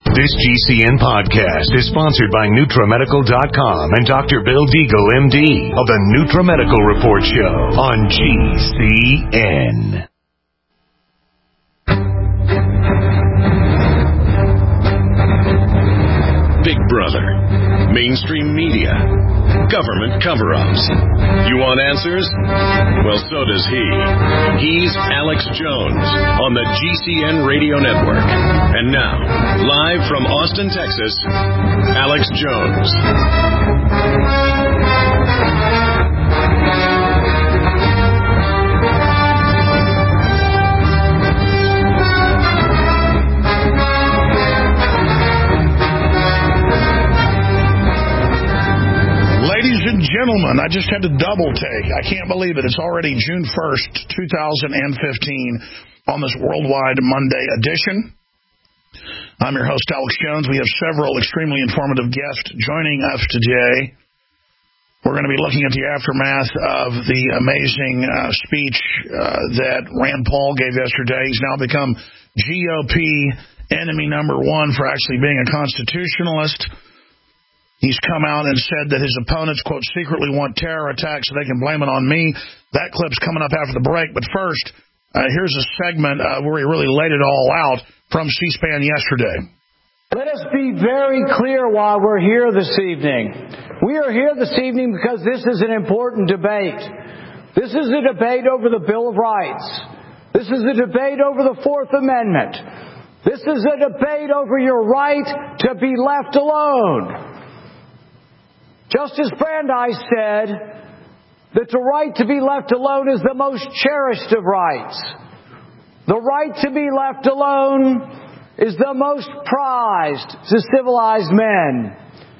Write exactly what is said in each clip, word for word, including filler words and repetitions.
This G C N podcast is sponsored by NutraMedical dot com and Doctor Bill Deagle, M D, of the NutraMedical Report Show on G C N. Big Brother, mainstream media, government cover-ups. You want answers? Well, so does he. He's Alex Jones on the G C N Radio Network. And now, live from Austin, Texas, Alex Jones. Gentlemen, I just had to double take. I can't believe it. It's already June first, two thousand fifteen on this Worldwide Monday edition. I'm your host, Alex Jones. We have several extremely informative guests joining us today. We're going to be looking at the aftermath of the amazing uh, speech uh, that Rand Paul gave yesterday. He's now become G O P enemy number one for actually being a constitutionalist. He's come out and said that his opponents, quote, secretly want terror attacks so they can blame it on me. That clip's coming up after the break. But first, uh, here's a segment uh, where he really laid it all out from C-SPAN yesterday. Let us be very clear why we're here this evening. We are here this evening because this is an important debate. This is a debate over the Bill of Rights. This is a debate over the Fourth Amendment. This is a debate over your right to be left alone. Justice Brandeis said that the right to be left alone is the most cherished of rights. The right to be left alone is the most prized to civilized men.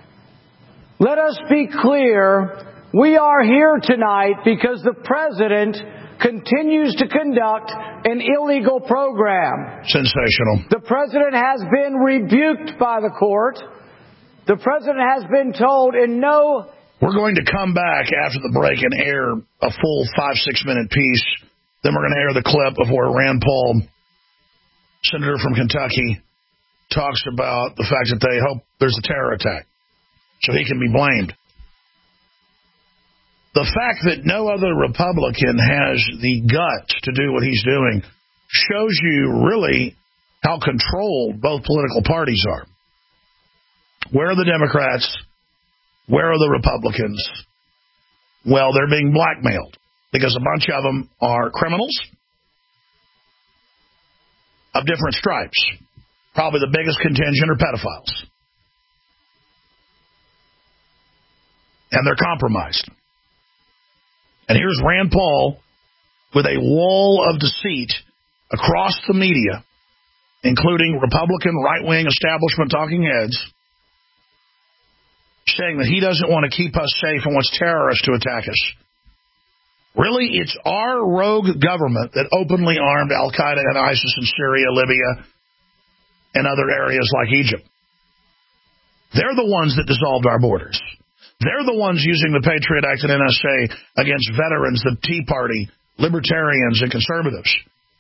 Let us be clear, we are here tonight because the President continues to conduct an illegal program. Sensational. The President has been rebuked by the court. The President has been told in no... We're going to come back after the break and air a full five, six-minute piece. Then we're going to air the clip of where Rand Paul, Senator from Kentucky, talks about the fact that they hope there's a terror attack so he can be blamed. The fact that no other Republican has the guts to do what he's doing shows you really how controlled both political parties are. Where are the Democrats? Where are the Republicans? Well, they're being blackmailed because a bunch of them are criminals of different stripes. Probably the biggest contingent are pedophiles. And they're compromised. And here's Rand Paul with a wall of deceit across the media, including Republican right-wing establishment talking heads, saying that he doesn't want to keep us safe and wants terrorists to attack us. Really, it's our rogue government that openly armed Al-Qaeda and ISIS in Syria, Libya, and other areas like Egypt. They're the ones that dissolved our borders. They're the ones using the Patriot Act and N S A against veterans, the Tea Party, libertarians, and conservatives.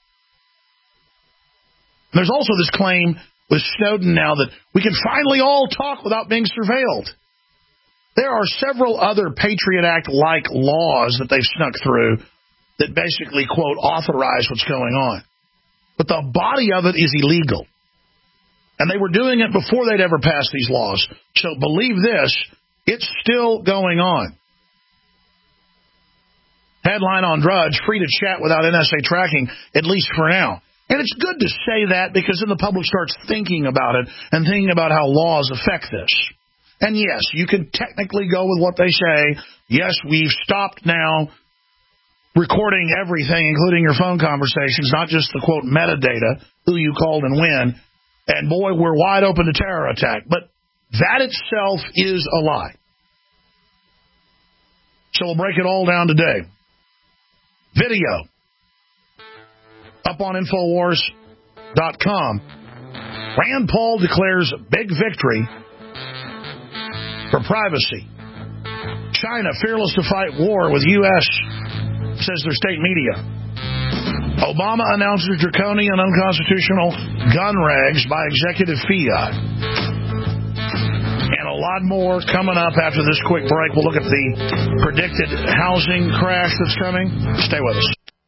There's also this claim with Snowden now that we can finally all talk without being surveilled. There are several other Patriot Act-like laws that they've snuck through that basically, quote, authorize what's going on. But the body of it is illegal. And they were doing it before they'd ever passed these laws. So believe this, it's still going on. Headline on Drudge, free to chat without N S A tracking, at least for now. And it's good to say that because then the public starts thinking about it and thinking about how laws affect this. And yes, you can technically go with what they say. Yes, we've stopped now recording everything, including your phone conversations, not just the, quote, metadata, who you called and when. And, boy, we're wide open to terror attack. But that itself is a lie. So we'll break it all down today. Video. Up on Infowars dot com. Rand Paul declares big victory for privacy. China fearless to fight war with U S, says their state media. Obama announces draconian unconstitutional gun regs by executive fiat. And a lot more coming up after this quick break. We'll look at the predicted housing crash that's coming. Stay with us.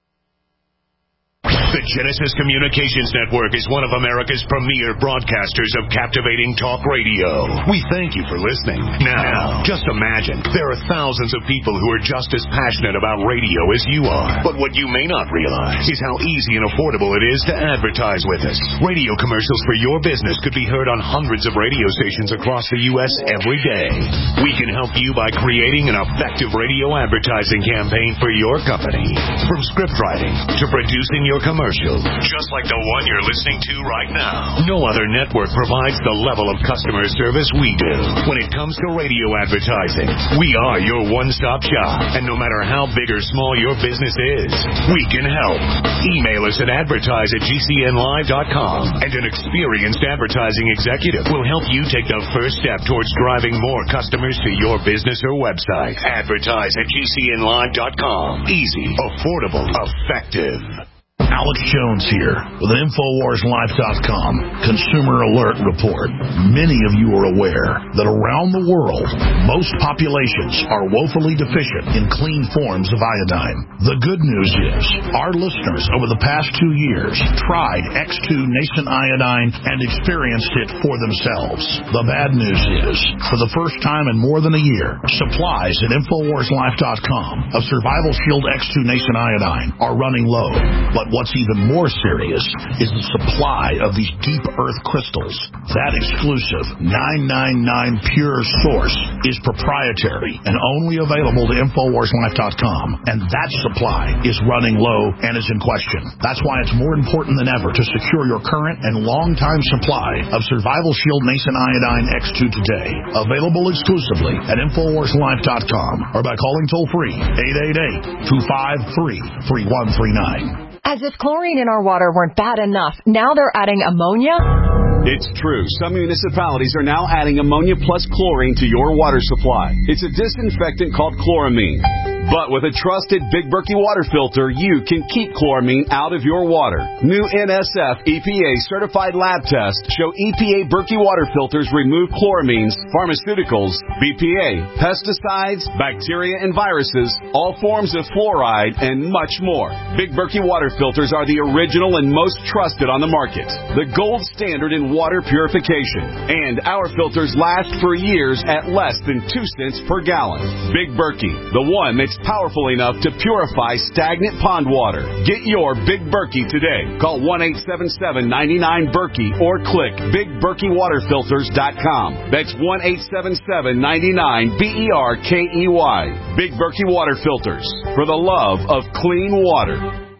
The Genesis Communications Network is one of America's premier broadcasters of captivating talk radio. We thank you for listening. Now, just imagine, there are thousands of people who are just as passionate about radio as you are. But what you may not realize is how easy and affordable it is to advertise with us. Radio commercials for your business could be heard on hundreds of radio stations across the U S every day. We can help you by creating an effective radio advertising campaign for your company. From script writing to producing your commercial. Just like the one you're listening to right now. No other network provides the level of customer service we do. When it comes to radio advertising, we are your one-stop shop. And no matter how big or small your business is, we can help. Email us at advertise at G C N live dot com, and an experienced advertising executive will help you take the first step towards driving more customers to your business or website. Advertise at G C N live dot com. Easy, affordable, effective. Alex Jones here with an Infowars Life dot com Consumer Alert Report. Many of you are aware that around the world, most populations are woefully deficient in clean forms of iodine. The good news is our listeners over the past two years tried X two Nascent Iodine and experienced it for themselves. The bad news is, for the first time in more than a year, supplies at Infowars Life dot com of Survival Shield X two Nascent Iodine are running low. But what What's even more serious is the supply of these deep earth crystals. That exclusive nine ninety-nine pure source is proprietary and only available to Infowars Life dot com, and that supply is running low and is in question. That's why it's more important than ever to secure your current and long-time supply of Survival Shield Nascent Iodine X two today. Available exclusively at Infowars Life dot com or by calling toll-free eight eight eight, two five three, three one three nine. As if chlorine in our water weren't bad enough, now they're adding ammonia? It's true. Some municipalities are now adding ammonia plus chlorine to your water supply. It's a disinfectant called chloramine. But with a trusted Big Berkey water filter, you can keep chloramine out of your water. New N S F E P A certified lab tests show E P A Berkey water filters remove chloramines, pharmaceuticals, B P A, pesticides, bacteria and viruses, all forms of fluoride, and much more. Big Berkey water filters are the original and most trusted on the market. The gold standard in water purification. And our filters last for years at less than two cents per gallon. Big Berkey, the one that's powerful enough to purify stagnant pond water. Get your Big Berkey today. Call one eight seven seven, nine nine, Berkey or click big berkey water filters dot com. That's one eight seven seven, nine nine, B E R K E Y. Big Berkey Water Filters, for the love of clean water.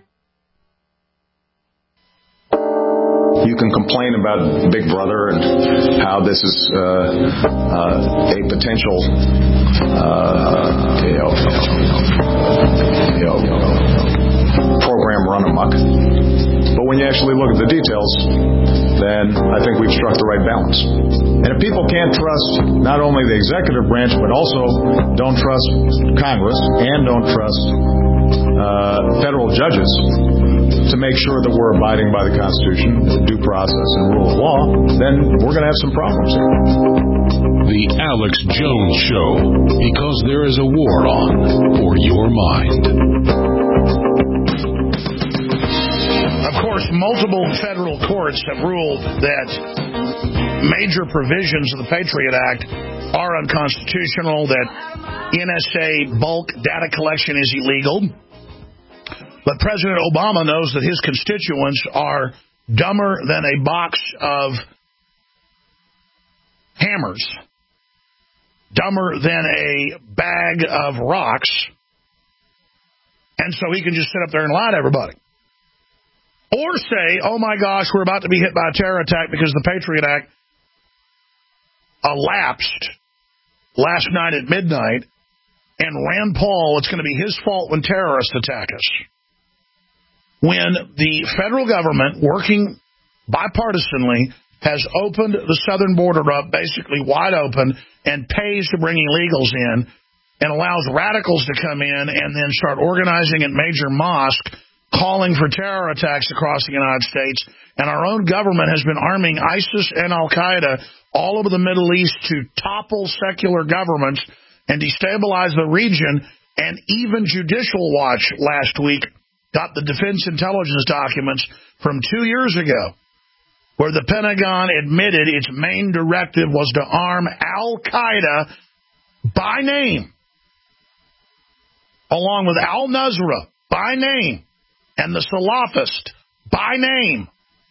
You can complain about Big Brother and how this is uh, uh, a potential, uh, you know, you know, program run amok. But when you actually look at the details, then I think we've struck the right balance. And if people can't trust not only the executive branch, but also don't trust Congress and don't trust uh, federal judges to make sure that we're abiding by the Constitution, due process, and rule of law, then we're going to have some problems here. The Alex Jones Show, because there is a war on for your mind. Of course, multiple federal courts have ruled that major provisions of the Patriot Act are unconstitutional, that N S A bulk data collection is illegal. But President Obama knows that his constituents are dumber than a box of hammers, dumber than a bag of rocks, and so he can just sit up there and lie to everybody. Or say, oh my gosh, we're about to be hit by a terror attack because the Patriot Act elapsed last night at midnight, and Rand Paul, it's going to be his fault when terrorists attack us. When the federal government, working bipartisanly, has opened the southern border up basically wide open and pays to bring illegals in and allows radicals to come in and then start organizing at major mosques calling for terror attacks across the United States, and our own government has been arming ISIS and Al-Qaeda all over the Middle East to topple secular governments and destabilize the region. And even Judicial Watch last week got the defense intelligence documents from two years ago, where the Pentagon admitted its main directive was to arm Al-Qaeda by name, along with Al-Nusra by name, and the Salafist by name.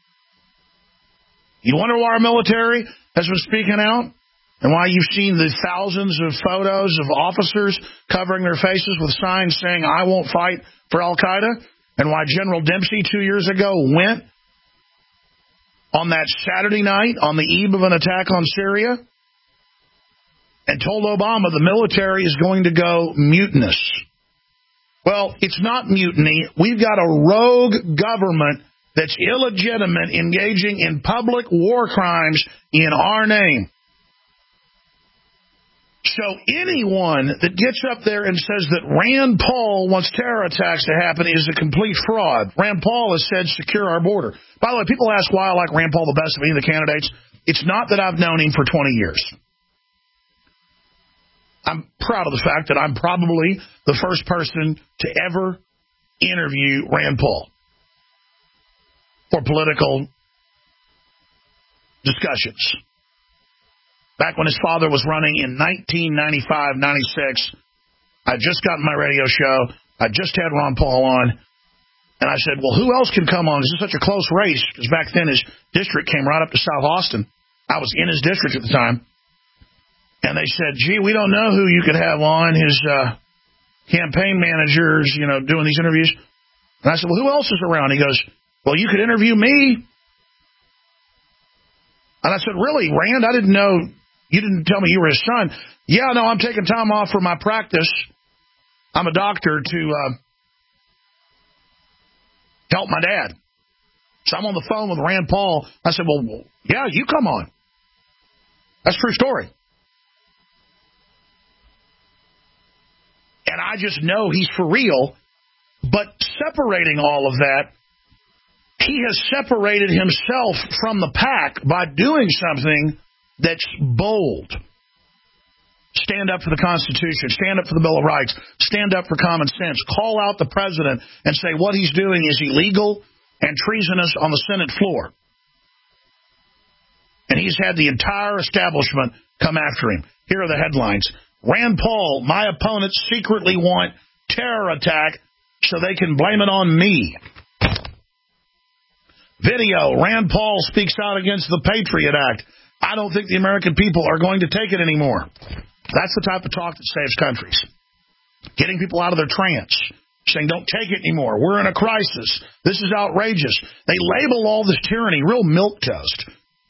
You wonder why our military has been speaking out? And why you've seen the thousands of photos of officers covering their faces with signs saying, "I won't fight for Al-Qaeda"? And why General Dempsey two years ago went on that Saturday night on the eve of an attack on Syria and told Obama the military is going to go mutinous. Well, it's not mutiny. We've got a rogue government that's illegitimate, engaging in public war crimes in our name. So anyone that gets up there and says that Rand Paul wants terror attacks to happen is a complete fraud. Rand Paul has said secure our border. By the way, people ask why I like Rand Paul the best of any of the candidates. It's not that I've known him for twenty years. I'm proud of the fact that I'm probably the first person to ever interview Rand Paul for political discussions. Back when his father was running in nineteen ninety-five ninety-six, I just got my radio show. I just had Ron Paul on. And I said, well, who else can come on? This is such a close race. Because back then his district came right up to South Austin. I was in his district at the time. And they said, gee, we don't know who you could have on. His uh, campaign managers, you know, doing these interviews. And I said, well, who else is around? He goes, well, you could interview me. And I said, really, Rand? I didn't know. You didn't tell me you were his son. Yeah, no, I'm taking time off for my practice. I'm a doctor to uh, help my dad. So I'm on the phone with Rand Paul. I said, well, yeah, you come on. That's a true story. And I just know he's for real. But separating all of that, he has separated himself from the pack by doing something that's bold. Stand up for the Constitution. Stand up for the Bill of Rights. Stand up for common sense. Call out the president and say what he's doing is illegal and treasonous on the Senate floor. And he's had the entire establishment come after him. Here are the headlines. Rand Paul, my opponents secretly want terror attack so they can blame it on me. Video, Rand Paul speaks out against the Patriot Act. I don't think the American people are going to take it anymore. That's the type of talk that saves countries. Getting people out of their trance. Saying, don't take it anymore. We're in a crisis. This is outrageous. They label all this tyranny real milquetoast.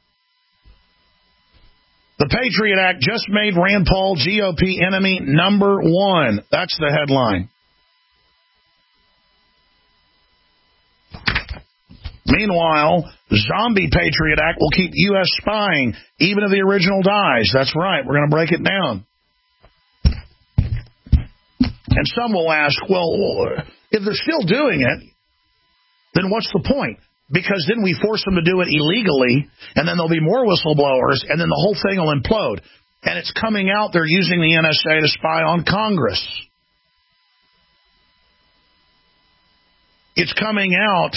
The Patriot Act just made Rand Paul G O P enemy number one. That's the headline. Meanwhile, zombie Patriot Act will keep U S spying, even if the original dies. That's right. We're going to break it down. And some will ask, well, if they're still doing it, then what's the point? Because then we force them to do it illegally, and then there'll be more whistleblowers, and then the whole thing will implode. And it's coming out they're using the N S A to spy on Congress. It's coming out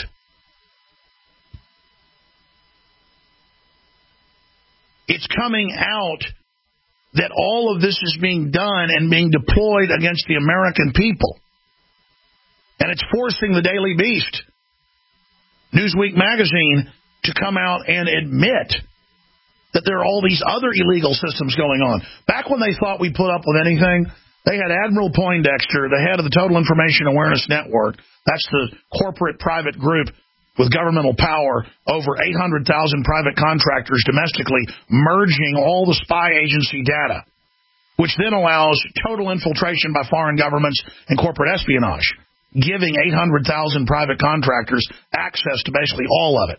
It's coming out that all of this is being done and being deployed against the American people. And it's forcing the Daily Beast, Newsweek magazine, to come out and admit that there are all these other illegal systems going on. Back when they thought we'd put up with anything, they had Admiral Poindexter, the head of the Total Information Awareness Network. That's the corporate private group with governmental power, over eight hundred thousand private contractors domestically, merging all the spy agency data, which then allows total infiltration by foreign governments and corporate espionage, giving eight hundred thousand private contractors access to basically all of it.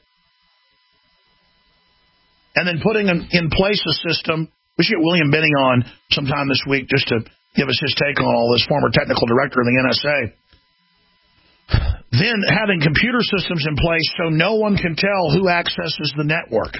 And then putting in place a system, we should get William Benning on sometime this week just to give us his take on all this, former technical director of the N S A. Then having computer systems in place so no one can tell who accesses the network.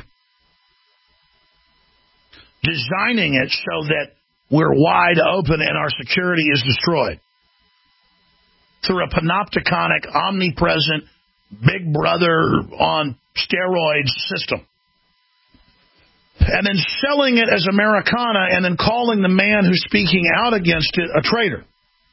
Designing it so that we're wide open and our security is destroyed. Through a panopticonic, omnipresent, big brother on steroids system. And then selling it as Americana and then calling the man who's speaking out against it a traitor.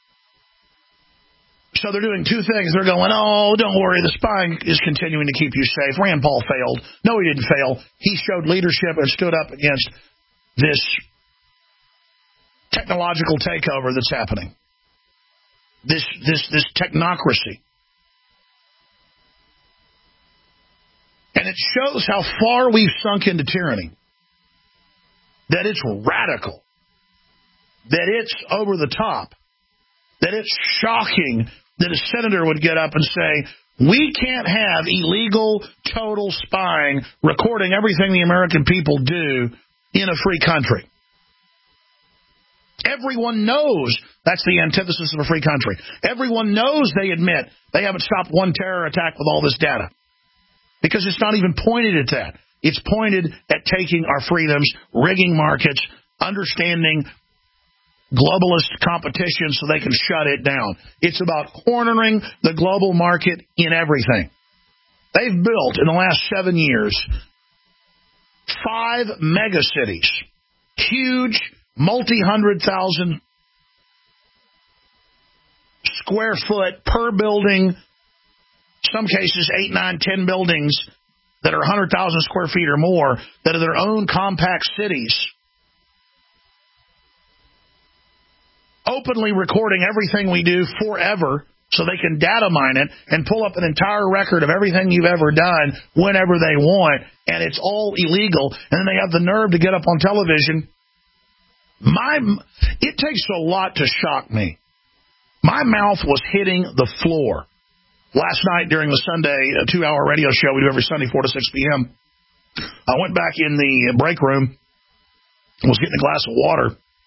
So they're doing two things. They're going, oh, don't worry, the spying is continuing to keep you safe. Rand Paul failed. No, he didn't fail. He showed leadership and stood up against this technological takeover that's happening. This this this technocracy. And it shows how far we've sunk into tyranny. That it's radical. That it's over the top. That it's shocking that a senator would get up and say, we can't have illegal, total spying recording everything the American people do in a free country. Everyone knows that's the antithesis of a free country. Everyone knows they admit they haven't stopped one terror attack with all this data. Because it's not even pointed at that. It's pointed at taking our freedoms, rigging markets, understanding globalist competition so they can shut it down. It's about cornering the global market in everything. They've built, in the last seven years, five megacities. Huge, multi-hundred thousand square foot per building, some cases eight, nine, ten buildings that are one hundred thousand square feet or more that are their own compact cities. Openly recording everything we do forever so they can data mine it and pull up an entire record of everything you've ever done whenever they want, and it's all illegal. And then they have the nerve to get up on television. My, it takes a lot to shock me. My mouth was hitting the floor last night during the Sunday two-hour radio show we do every Sunday, four to six p.m. I went back in the break room, was getting a glass of water,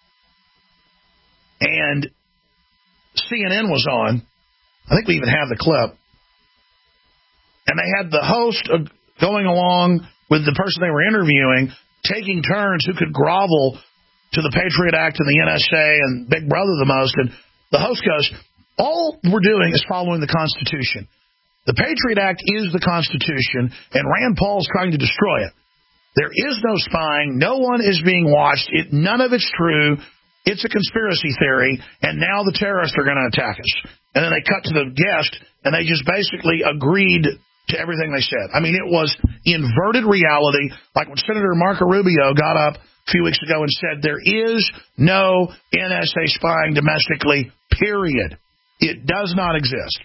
and C N N was on. I think we even have the clip. And they had the host going along with the person they were interviewing, taking turns who could grovel to the Patriot Act and the N S A and Big Brother the most. And the host goes, all we're doing is following the Constitution. The Patriot Act is the Constitution, and Rand Paul's trying to destroy it. There is no spying. No one is being watched. It, none of it's true. It's a conspiracy theory, and now the terrorists are going to attack us. And then they cut to the guest, and they just basically agreed to everything they said. I mean, it was inverted reality, like when Senator Marco Rubio got up a few weeks ago and said there is no N S A spying domestically, period. It does not exist.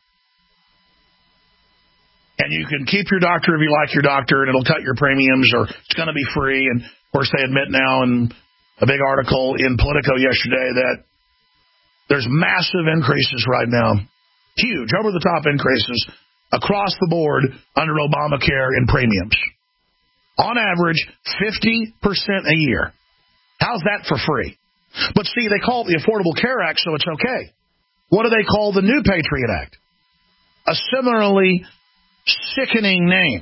And you can keep your doctor if you like your doctor, and it'll cut your premiums, or it's going to be free. And, of course, they admit now in a big article in Politico yesterday that there's massive increases right now, huge, over-the-top increases across the board under Obamacare in premiums. On average, fifty percent a year. How's that for free? But see, they call it the Affordable Care Act, so it's okay. What do they call the new Patriot Act? A similarly sickening name.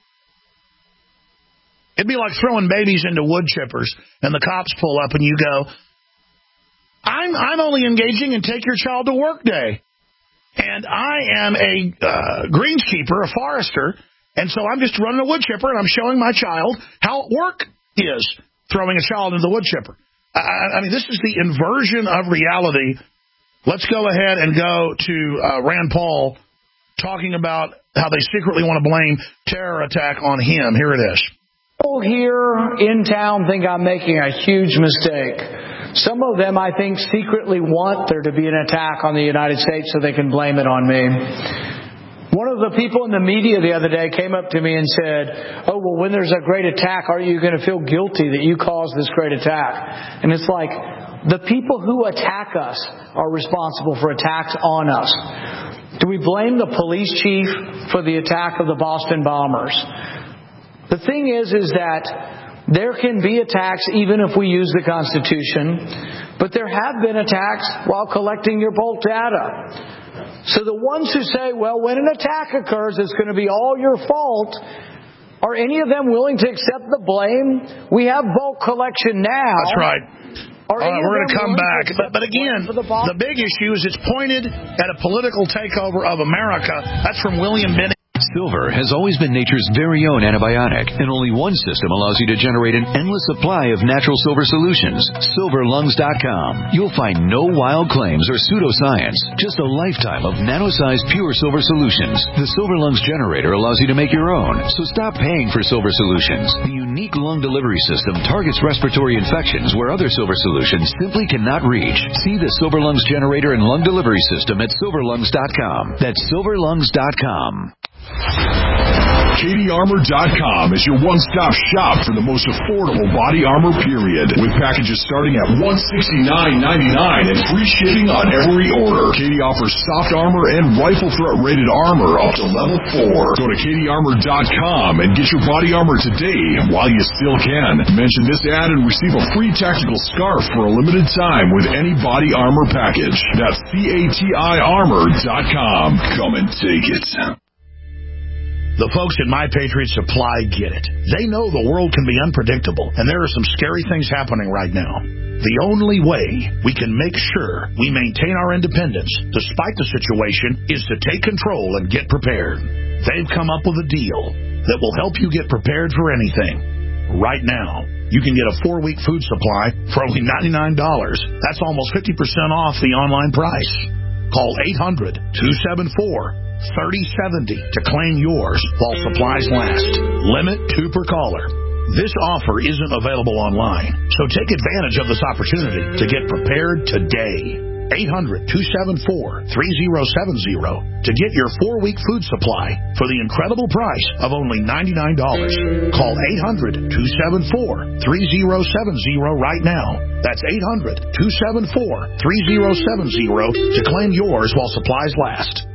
It'd be like throwing babies into wood chippers, and the cops pull up, and you go, I'm I'm only engaging in take your child to work day. And I am a uh, greenskeeper, a forester, and so I'm just running a wood chipper, and I'm showing my child how work is, throwing a child into the wood chipper. I, I mean, this is the inversion of reality. Let's go ahead and go to uh, Rand Paul talking about how they secretly want to blame terror attack on him. Here it is. People here in town think I'm making a huge mistake. Some of them, I think, secretly want there to be an attack on the United States so they can blame it on me. One of the people in the media the other day came up to me and said, oh, well, when there's a great attack, aren't you going to feel guilty that you caused this great attack? And it's like, the people who attack us are responsible for attacks on us. Do we blame the police chief for the attack of the Boston bombers? The thing is, is that there can be attacks even if we use the Constitution, but there have been attacks while collecting your bulk data. So the ones who say, well, when an attack occurs, it's going to be all your fault, are any of them willing to accept the blame? We have bulk collection now. That's right. All right, we're going to come back. But, but again, the, the big issue is it's pointed at a political takeover of America. That's from William Bennett. Silver has always been nature's very own antibiotic, and only one system allows you to generate an endless supply of natural silver solutions. silver lungs dot com. You'll find no wild claims or pseudoscience, just a lifetime of nano-sized pure silver solutions. The Silver Lungs generator allows you to make your own, so stop paying for silver solutions. The unique lung delivery system targets respiratory infections where other silver solutions simply cannot reach. See the Silver Lungs generator and lung delivery system at silver lungs dot com. That's silver lungs dot com. Katie Armor dot com is your one-stop shop for the most affordable body armor, period. With packages starting at one hundred sixty-nine ninety-nine and free shipping on every order. Katie offers soft armor and rifle threat rated armor up to level four. Go to Katie Armor dot com and get your body armor today while you still can. Mention this ad and receive a free tactical scarf for a limited time with any body armor package. That's C A T I Armor dot com. Come and take it. The folks at My Patriot Supply get it. They know the world can be unpredictable, and there are some scary things happening right now. The only way we can make sure we maintain our independence, despite the situation, is to take control and get prepared. They've come up with a deal that will help you get prepared for anything. Right now, you can get a four-week food supply for only ninety-nine dollars. That's almost fifty percent off the online price. Call eight hundred two seven four thirty seventy to claim yours while supplies last. Limit two per caller. This offer isn't available online, so take advantage of this opportunity to get prepared today. eight hundred two seven four three zero seven zero to get your four-week food supply for the incredible price of only ninety-nine dollars. Call eight hundred two seven four three zero seven zero right now. That's eight hundred two seven four three zero seven zero to claim yours while supplies last.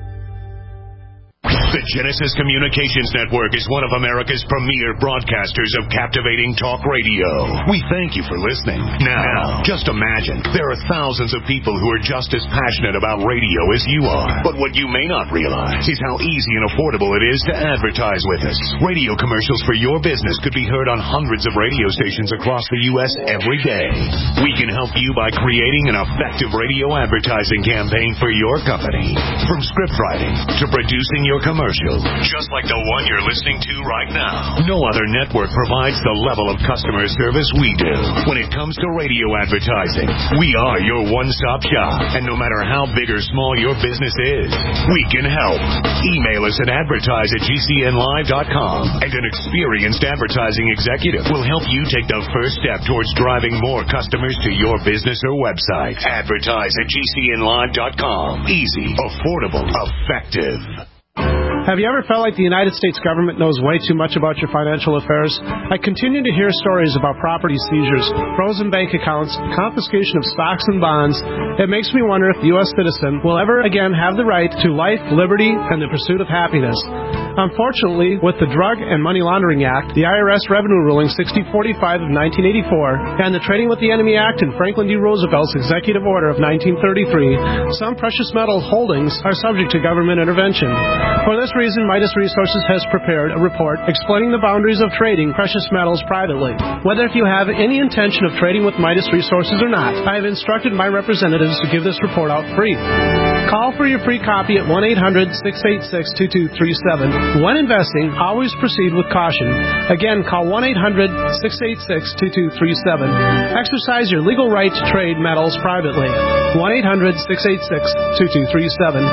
The Genesis Communications Network is one of America's premier broadcasters of captivating talk radio. We thank you for listening. Now, just imagine, there are thousands of people who are just as passionate about radio as you are. But what you may not realize is how easy and affordable it is to advertise with us. Radio commercials for your business could be heard on hundreds of radio stations across the U S every day. We can help you by creating an effective radio advertising campaign for your company. From script writing to producing your commercial. Just like the one you're listening to right now. No other network provides the level of customer service we do. When it comes to radio advertising, we are your one-stop shop. And no matter how big or small your business is, we can help. Email us at advertise at G C N live dot com, and an experienced advertising executive will help you take the first step towards driving more customers to your business or website. Advertise at G C N live dot com. Easy, affordable, effective. Have you ever felt like the United States government knows way too much about your financial affairs? I continue to hear stories about property seizures, frozen bank accounts, confiscation of stocks and bonds. It makes me wonder if the U S citizen will ever again have the right to life, liberty, and the pursuit of happiness. Unfortunately, with the Drug and Money Laundering Act, the I R S Revenue Ruling sixty forty-five of nineteen eighty-four, and the Trading with the Enemy Act and Franklin D. Roosevelt's Executive Order of nineteen thirty-three, some precious metal holdings are subject to government intervention. For this reason, Midas Resources has prepared a report explaining the boundaries of trading precious metals privately. Whether if you have any intention of trading with Midas Resources or not, I have instructed my representatives to give this report out free. Call for your free copy at one eight hundred six eight six two two three seven. When investing, always proceed with caution. Again, call one eight hundred six eight six two two three seven. Exercise your legal right to trade metals privately. one eight hundred six eight six two two three seven.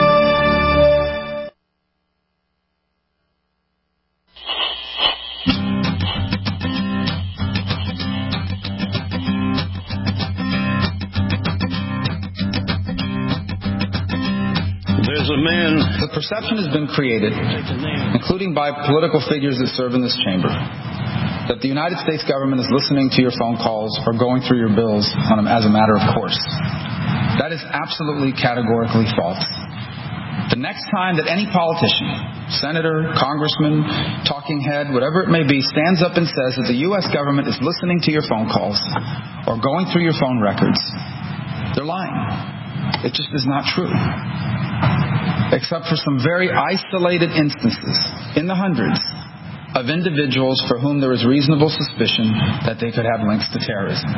The perception has been created, including by political figures that serve in this chamber, that the United States government is listening to your phone calls or going through your bills on them as a matter of course. That is absolutely categorically false. The next time that any politician, senator, congressman, talking head, whatever it may be, stands up and says that the U S government is listening to your phone calls or going through your phone records, they're lying. It just is not true. except for some very isolated instances, in the hundreds, of individuals for whom there is reasonable suspicion that they could have links to terrorism.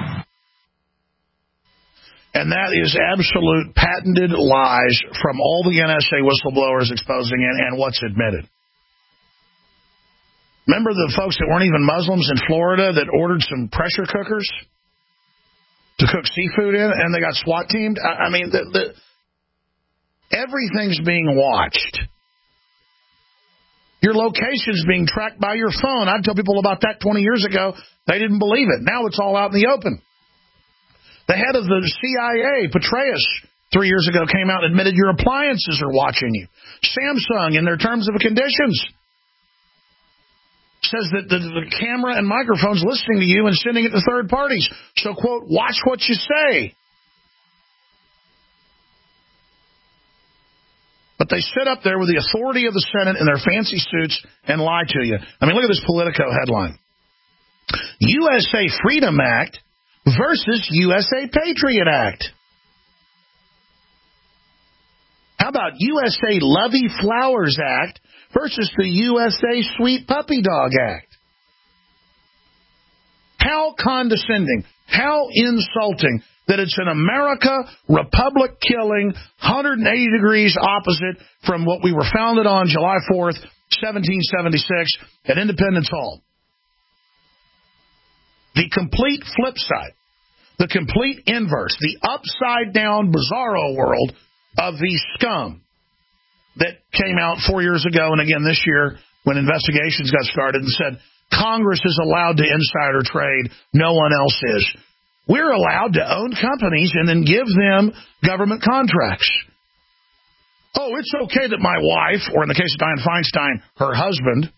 And that is absolute patented lies from all the N S A whistleblowers exposing it and what's admitted. Remember the folks that weren't even Muslims in Florida that ordered some pressure cookers to cook seafood in, and they got SWAT teamed? I mean, the, the, everything's being watched. Your location's being tracked by your phone. I'd tell people about that twenty years ago. They didn't believe it. Now it's all out in the open. The head of the C I A, Petraeus, three years ago came out and admitted your appliances are watching you. Samsung, in their terms of conditions, says that the, the camera and microphone's listening to you and sending it to third parties. So, quote, watch what you say. But they sit up there with the authority of the Senate in their fancy suits and lie to you. I mean, look at this Politico headline. U S A Freedom Act versus U S A Patriot Act. How about U S A Lovey Flowers Act versus the U S A Sweet Puppy Dog Act? How condescending, how insulting that it's an America republic killing, one hundred eighty degrees opposite from what we were founded on July fourth, seventeen seventy-six at Independence Hall. The complete flip side, the complete inverse, the upside-down bizarro world of the scum that came out four years ago and again this year when investigations got started and said Congress is allowed to insider trade, no one else is. We're allowed to own companies and then give them government contracts. Oh, it's okay that my wife, or in the case of Dianne Feinstein, her husband,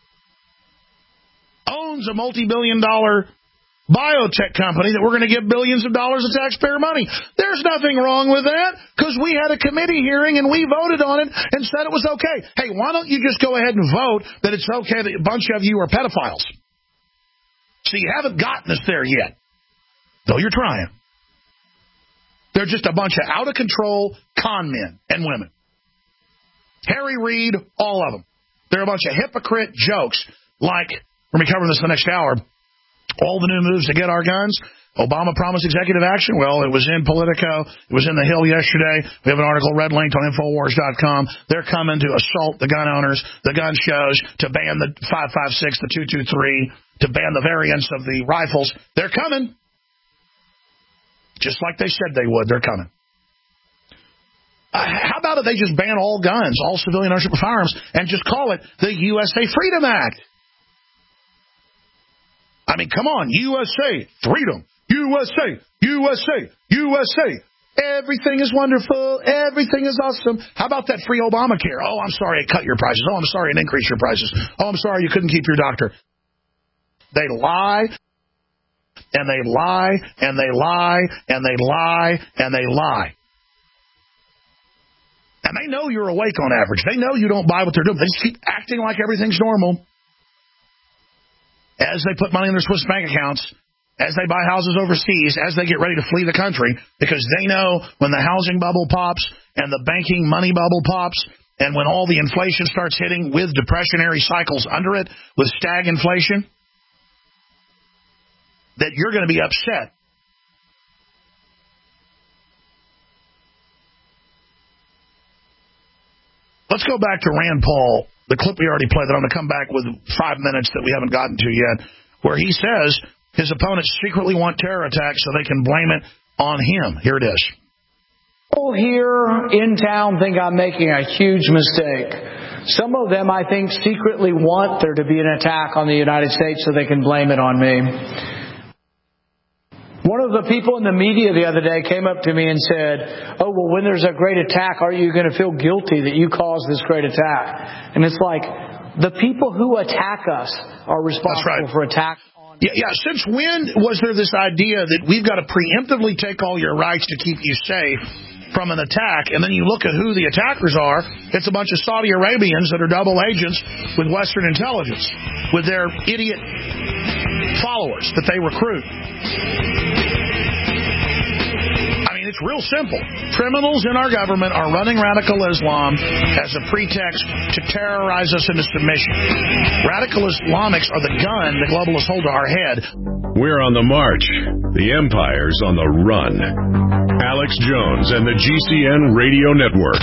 owns a multi-billion dollar biotech company that we're going to give billions of dollars of taxpayer money. There's nothing wrong with that because we had a committee hearing and we voted on it and said it was okay. Hey, why don't you just go ahead and vote that it's okay that a bunch of you are pedophiles? So you haven't gotten us there yet, though you're trying. They're just a bunch of out-of-control con men and women. Harry Reid, all of them. They're a bunch of hypocrite jokes like, we're going to be covering this in the next hour, all the new moves to get our guns. Obama promised executive action. Well, it was in Politico. It was in The Hill yesterday. We have an article red linked on Infowars dot com. They're coming to assault the gun owners, the gun shows, to ban the five five six, the two two three, to ban the variants of the rifles. They're coming. Just like they said they would. They're coming. Uh, how about if they just ban all guns, all civilian ownership of firearms, and just call it the U S A Freedom Act? I mean, come on, U S A, freedom, U S A, U S A, U S A. Everything is wonderful. Everything is awesome. How about that free Obamacare? Oh, I'm sorry it cut your prices. Oh, I'm sorry it increased your prices. Oh, I'm sorry you couldn't keep your doctor. They lie, and they lie, and they lie, and they lie, and they lie. And they know you're awake on average. They know you don't buy what they're doing. They just keep acting like everything's normal. As they put money in their Swiss bank accounts, as they buy houses overseas, as they get ready to flee the country, because they know when the housing bubble pops and the banking money bubble pops, and when all the inflation starts hitting with depressionary cycles under it, with stagflation, that you're going to be upset. Let's go back to Rand Paul. The clip we already played that I'm going to come back with five minutes that we haven't gotten to yet, where he says his opponents secretly want terror attacks so they can blame it on him. Here it is. People here in town think I'm making a huge mistake. Some of them, I think, secretly want there to be an attack on the United States so they can blame it on me. One of the people in the media the other day came up to me and said, oh, well, when there's a great attack, aren't you going to feel guilty that you caused this great attack? And it's like, the people who attack us are responsible right. for attack. Yeah, yeah. Since when was there this idea that we've got to preemptively take all your rights to keep you safe from an attack, and then you look at who the attackers are, it's a bunch of Saudi Arabians that are double agents with Western intelligence, with their idiot followers that they recruit. I mean, it's real simple. Criminals in our government are running radical Islam as a pretext to terrorize us into submission. Radical Islamics are the gun the globalists hold to our head. We're on the march. The empire's on the run. Alex Jones and the G C N Radio Network.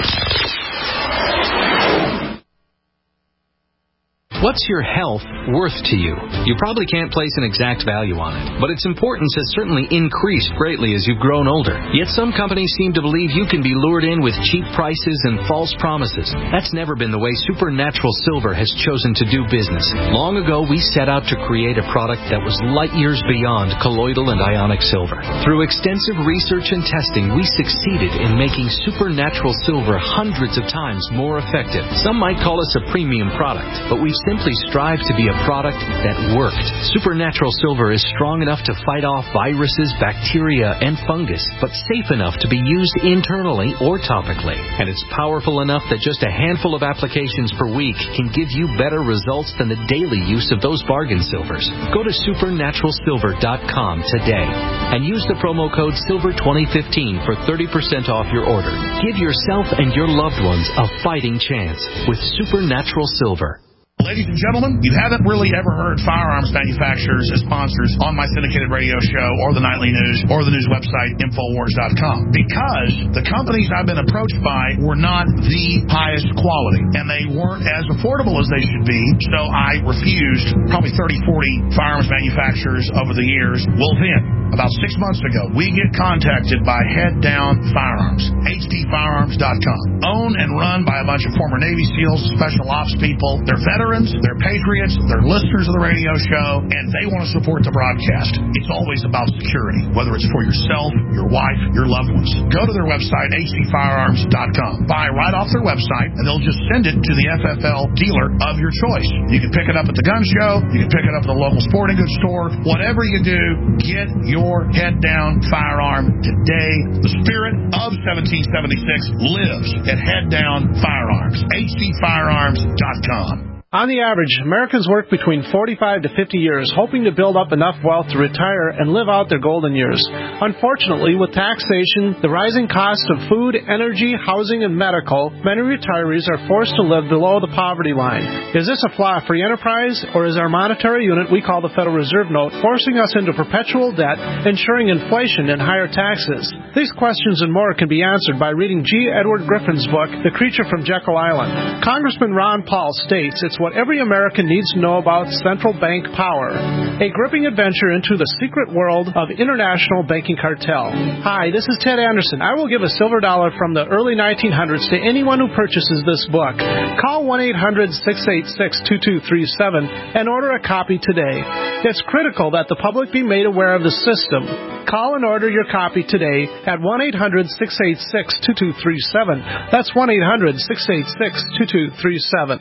What's your health worth to you? You probably can't place an exact value on it, but its importance has certainly increased greatly as you've grown older. Yet some companies seem to believe you can be lured in with cheap prices and false promises. That's never been the way Supernatural Silver has chosen to do business. Long ago, we set out to create a product that was light years beyond colloidal and ionic silver. Through extensive research and testing, we succeeded in making Supernatural Silver hundreds of times more effective. Some might call us a premium product, but we've simply strived to be a product that worked. Supernatural Silver is strong enough to fight off viruses, bacteria, and fungus, but safe enough to be used internally or topically. And it's powerful enough that just a handful of applications per week can give you better results than the daily use of those bargain silvers. Go to supernatural silver dot com today and use the promo code silver twenty fifteen for thirty percent off your order. Give yourself and your loved ones a fighting chance with Supernatural Silver. Ladies and gentlemen, you haven't really ever heard firearms manufacturers as sponsors on my syndicated radio show or the nightly news or the news website infowars dot com because the companies I've been approached by were not the highest quality and they weren't as affordable as they should be, so I refused probably thirty, forty firearms manufacturers over the years. Well then, about six months ago, we get contacted by Head Down Firearms, H D firearms dot com. Owned and run by a bunch of former Navy SEALs, special ops people. They're veterans, they're patriots, they're listeners of the radio show, and they want to support the broadcast. It's always about security, whether it's for yourself, your wife, your loved ones. Go to their website, H D firearms dot com. Buy right off their website, and they'll just send it to the F F L dealer of your choice. You can pick it up at the gun show, you can pick it up at the local sporting goods store. Whatever you do, get your head down firearm today. The spirit of seventeen seventy-six lives at Head Down Firearms, H D firearms dot com. On the average, Americans work between forty-five to fifty years, hoping to build up enough wealth to retire and live out their golden years. Unfortunately, with taxation, the rising cost of food, energy, housing, and medical, many retirees are forced to live below the poverty line. Is this a flaw free enterprise, or is our monetary unit we call the Federal Reserve Note forcing us into perpetual debt, ensuring inflation and higher taxes? These questions and more can be answered by reading G. Edward Griffin's book, The Creature from Jekyll Island. Congressman Ron Paul states it's what every American needs to know about central bank power. A gripping adventure into the secret world of international banking cartel. Hi, this is Ted Anderson. I will give a silver dollar from the early nineteen hundreds to anyone who purchases this book. Call one eight hundred six eight six two two three seven and order a copy today. It's critical that the public be made aware of the system. Call and order your copy today at one eight hundred six eight six two two three seven. That's one eight hundred six eight six two two three seven.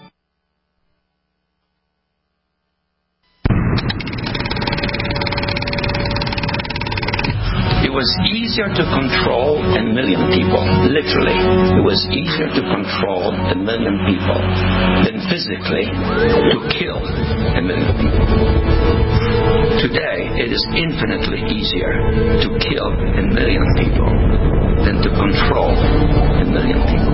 It was easier to control a million people, literally. It was easier to control a million people than physically to kill a million people. Today, it is infinitely easier to kill a million people than to control a million people.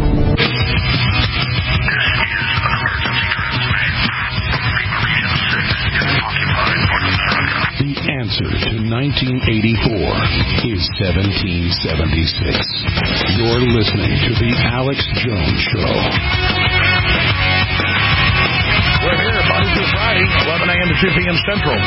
The answer to nineteen eighty-four is seventeen seventy-six. You're listening to The Alex Jones Show. We're here Monday through Friday, eleven a.m. to two p.m. Central.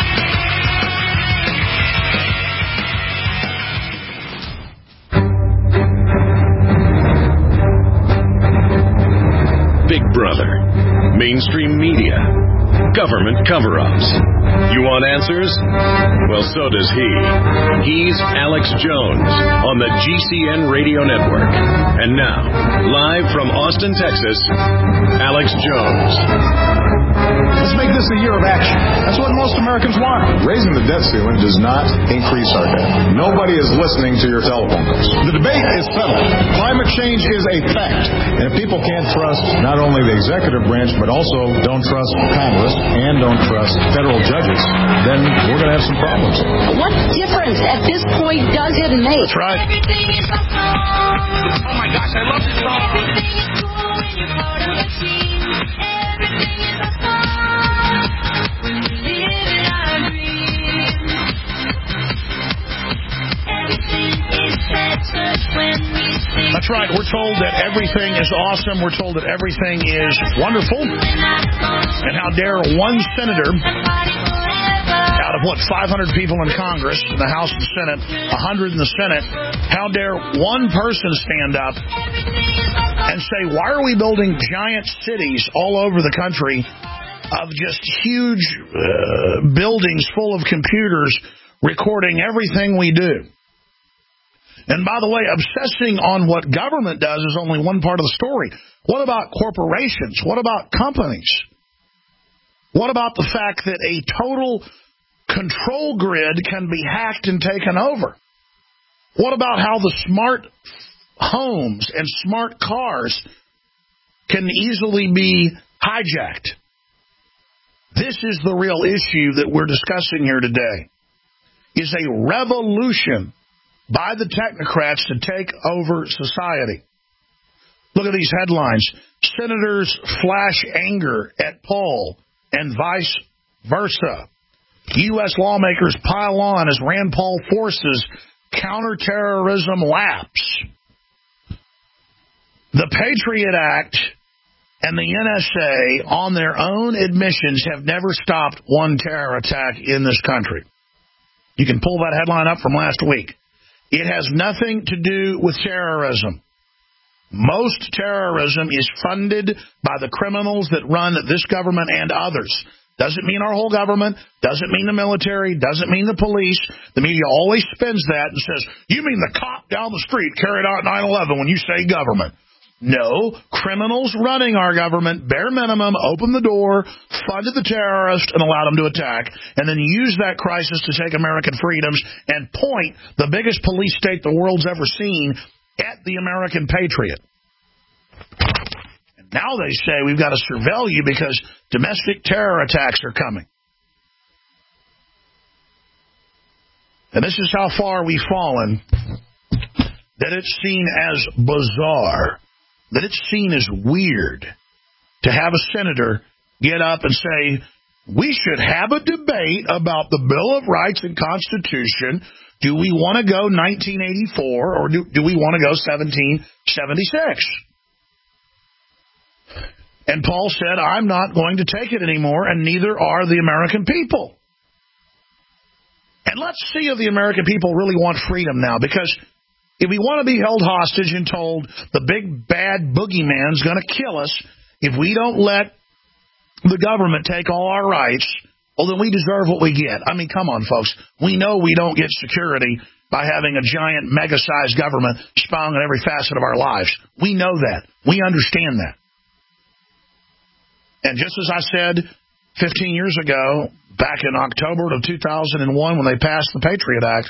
Big Brother, mainstream media, government cover-ups. You want answers? Well, so does he. He's Alex Jones on the G C N Radio Network. And now, live from Austin, Texas, Alex Jones. Let's make this a year of action. That's what most Americans want. Raising the debt ceiling does not increase our debt. Nobody is listening to your telephone calls. The debate is settled. Climate change is a fact. And if people can't trust not only the executive branch, but also don't trust Congress and don't trust federal judges, then we're going to have some problems. What difference difference at this point does it make? That's right. Oh my gosh, I love this song. That's right. We're told that everything is awesome. We're told that everything is wonderful. And how dare one senator out of, what, five hundred people in Congress, in the House and Senate, one hundred in the Senate, how dare one person stand up and say, why are we building giant cities all over the country of just huge uh, buildings full of computers recording everything we do? And by the way, obsessing on what government does is only one part of the story. What about corporations? What about companies? What about the fact that a total control grid can be hacked and taken over? What about how the smart homes and smart cars can easily be hijacked? This is the real issue that we're discussing here today. Is a revolution by the technocrats to take over society. Look at these headlines. Senators flash anger at Paul and vice versa. U S lawmakers pile on as Rand Paul forces counterterrorism lapse. The Patriot Act and the N S A, on their own admissions, have never stopped one terror attack in this country. You can pull that headline up from last week. It has nothing to do with terrorism. Most terrorism is funded by the criminals that run this government and others. Doesn't mean our whole government, doesn't mean the military, doesn't mean the police. The media always spins that and says, you mean the cop down the street carried out nine eleven when you say government. No, criminals running our government, bare minimum, opened the door, funded the terrorists, and allowed them to attack, and then use that crisis to take American freedoms and point the biggest police state the world's ever seen at the American patriot. And now they say we've got to surveil you because domestic terror attacks are coming. And this is how far we've fallen, that it's seen as bizarre, that it's seen as weird to have a senator get up and say, we should have a debate about the Bill of Rights and Constitution. Do we want to go nineteen eighty-four or do, do we want to go seventeen seventy-six? And Paul said, I'm not going to take it anymore, and neither are the American people. And let's see if the American people really want freedom now, because if we want to be held hostage and told the big bad boogeyman's going to kill us if we don't let the government take all our rights, well, then we deserve what we get. I mean, come on, folks. We know we don't get security by having a giant, mega-sized government spying on every facet of our lives. We know that. We understand that. And just as I said fifteen years ago, back in October of two thousand one when they passed the Patriot Act,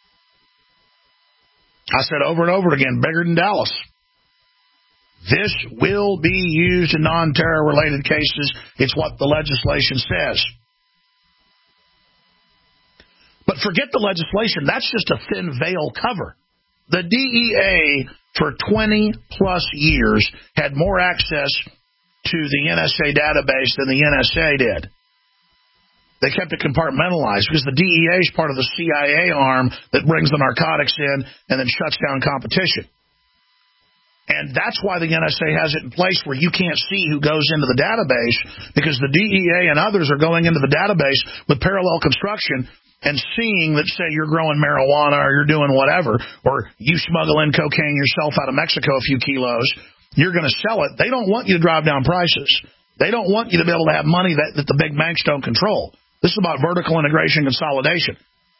I said over and over again, bigger than Dallas. This will be used in non-terror related cases. It's what the legislation says. But forget the legislation. That's just a thin veil cover. The D E A for twenty plus years had more access to the N S A database than the N S A did. They kept it compartmentalized because the D E A is part of the C I A arm that brings the narcotics in and then shuts down competition. And that's why the N S A has it in place where you can't see who goes into the database, because the D E A and others are going into the database with parallel construction and seeing that, say, you're growing marijuana or you're doing whatever, or you smuggle in cocaine yourself out of Mexico a few kilos, you're going to sell it. They don't want you to drive down prices. They don't want you to be able to have money that, that the big banks don't control. This is about vertical integration consolidation.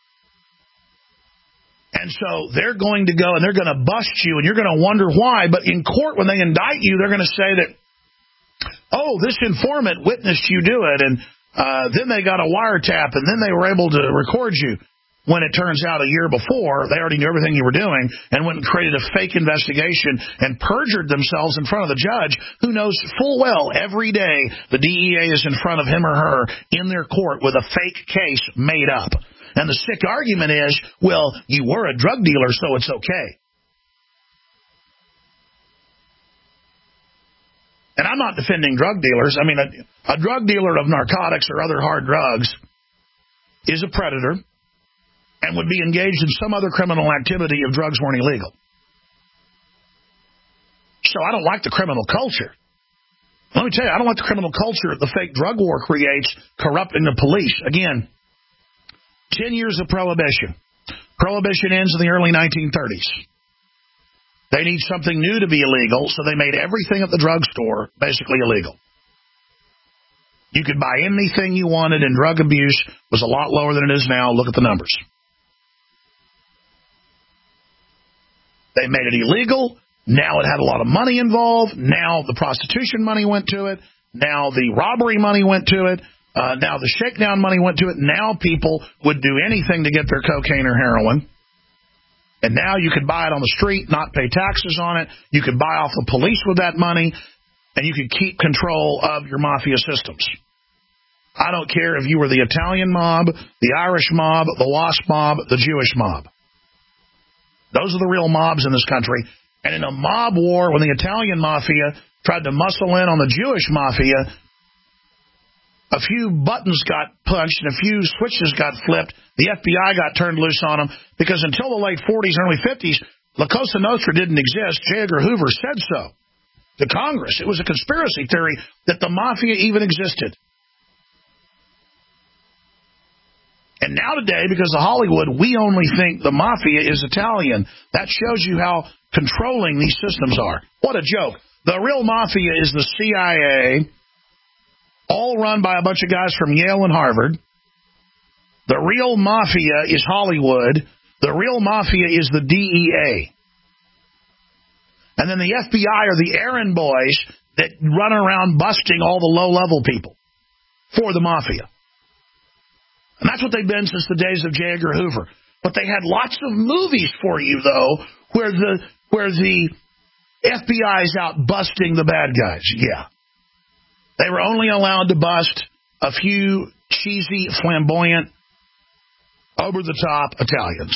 And so they're going to go and they're going to bust you and you're going to wonder why. But in court, when they indict you, they're going to say that, oh, this informant witnessed you do it. And uh, then they got a wiretap and then they were able to record you. When it turns out a year before, they already knew everything you were doing and went and created a fake investigation and perjured themselves in front of the judge, who knows full well every day the D E A is in front of him or her in their court with a fake case made up. And the sick argument is, well, you were a drug dealer, so it's okay. And I'm not defending drug dealers. I mean, a, a drug dealer of narcotics or other hard drugs is a predator and would be engaged in some other criminal activity if drugs weren't illegal. So I don't like the criminal culture. Let me tell you, I don't like the criminal culture the fake drug war creates, corrupting the police. Again, ten years of prohibition. Prohibition ends in the early nineteen thirties. They need something new to be illegal, so they made everything at the drugstore basically illegal. You could buy anything you wanted, and drug abuse was a lot lower than it is now. Look at the numbers. They made it illegal. Now it had a lot of money involved. Now the prostitution money went to it. Now the robbery money went to it. Uh, now the shakedown money went to it. Now people would do anything to get their cocaine or heroin. And now you could buy it on the street, not pay taxes on it. You could buy off the police with that money, and you could keep control of your mafia systems. I don't care if you were the Italian mob, the Irish mob, the Wasp mob, the Jewish mob. Those are the real mobs in this country. And in a mob war, when the Italian mafia tried to muscle in on the Jewish mafia, a few buttons got punched and a few switches got flipped. The F B I got turned loose on them because until the late forties, early fifties, La Cosa Nostra didn't exist. J. Edgar Hoover said so to Congress. It was a conspiracy theory that the mafia even existed. And now today, because of Hollywood, we only think the mafia is Italian. That shows you how controlling these systems are. What a joke. The real mafia is the C I A, all run by a bunch of guys from Yale and Harvard. The real mafia is Hollywood. The real mafia is the D E A. And then the F B I are the errand boys that run around busting all the low-level people for the mafia. And that's what they've been since the days of J. Edgar Hoover. But they had lots of movies for you, though, where the where the F B I is out busting the bad guys. Yeah. They were only allowed to bust a few cheesy, flamboyant, over-the-top Italians.